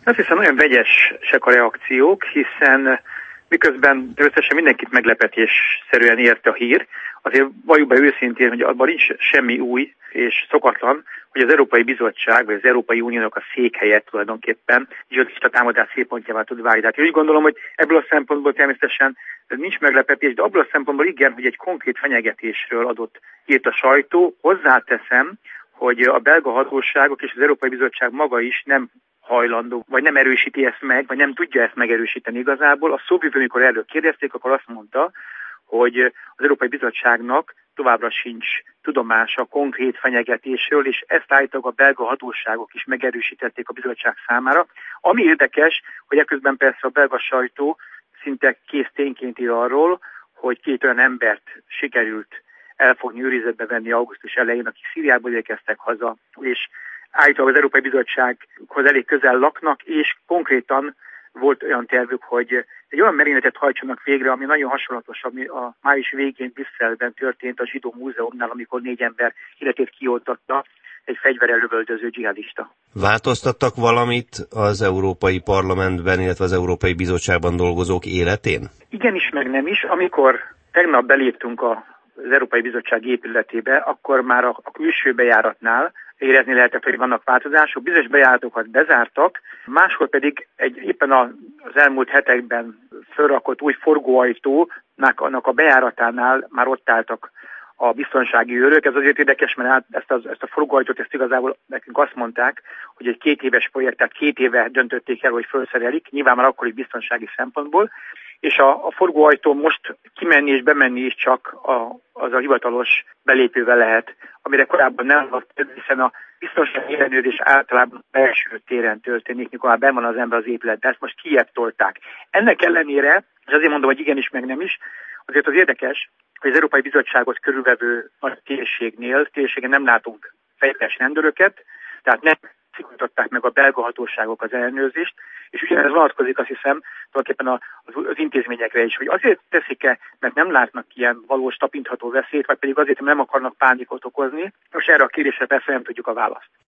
Azt hiszem, nagyon vegyesek a reakciók, hiszen miközben összesen mindenkit meglepetésszerűen érte a hír, azért valljuk be őszintén, hogy abban nincs semmi új és szokatlan, hogy az Európai Bizottság vagy az Európai Uniónak a székhelye tulajdonképpen zsihadista támadás szélpontjává tud válni. Tehát én úgy gondolom, hogy ebből a szempontból természetesen nincs meglepetés, de abból a szempontból igen, hogy egy konkrét fenyegetésről írt a sajtó. Hozzáteszem, hogy a belga hatóságok és az Európai Bizottság maga is nem hajlandó, vagy nem erősíti ezt meg, vagy nem tudja ezt megerősíteni igazából. A szóvivő, amikor erről kérdezték, akkor azt mondta, hogy az Európai Bizottságnak továbbra sincs tudomása konkrét fenyegetésről, és ezt állítólag a belga hatóságok is megerősítették a bizottság számára. Ami érdekes, hogy eközben persze a belga sajtó szinte kész tényként ír arról, hogy 2 olyan embert sikerült elfogni, őrizetbe venni augusztus elején, akik Szíriából érkeztek haza, és állítólag az Európai Bizottsághoz elég közel laknak, és konkrétan volt olyan tervük, hogy egy olyan merényletet hajtsanak végre, ami nagyon hasonlatos, ami a május végén Brüsszelben történt a Zsidó Múzeumnál, amikor 4 ember életét kioltotta egy fegyverrel lövöldöző dzsihadista. Változtattak valamit az Európai Parlamentben, illetve az Európai Bizottságban dolgozók életén? Igenis, meg nem is. Amikor tegnap beléptünk az Európai Bizottság épületébe, akkor már a külső bejáratnál érezni lehetett, hogy vannak változások. Bizonyos bejáratokat bezártak, máskor pedig éppen az elmúlt hetekben felrakott új forgóajtónak a bejáratánál már ott álltak a biztonsági őrök. Ez azért érdekes, mert ezt a forgóajtót igazából nekünk azt mondták, hogy egy 2 éves projekt, tehát 2 éve döntötték el, hogy felszerelik, nyilván már akkori biztonsági szempontból, és a forgóajtó most kimenni és bemenni is csak az a hivatalos belépővel lehet, amire korábban nem volt, hiszen a biztonsági ellenőrzés általában belső téren történik, mikor már benn van az ember az épületben, ezt most kijebb tolták. Ennek ellenére, és azért mondom, hogy igenis meg nem is, azért az érdekes, hogy az Európai Bizottságot körülvevő nagy térségen nem látunk fegyveres rendőröket, tehát nem szigorították meg a belga hatóságok az ellenőrzést, és ugyanez vonatkozik, azt hiszem, tulajdonképpen az intézményekre is, hogy azért teszik-e, mert nem látnak ilyen valós tapintható veszélyt, vagy pedig azért, mert nem akarnak pánikot okozni. Most erre a kérdésre persze nem tudjuk a választ.